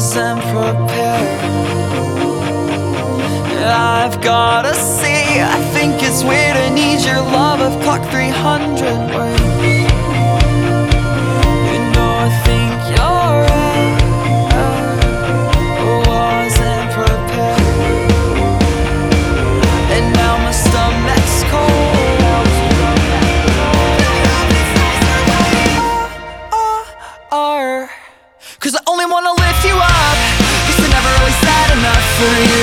wasn't prepared. I've gotta see, I think it's weird I need your love. I've clocked 300 words. You know I think you're right, wasn't prepared. And now my stomach's cold. Cause I only wanna lift you up, cause I never really said enough for you.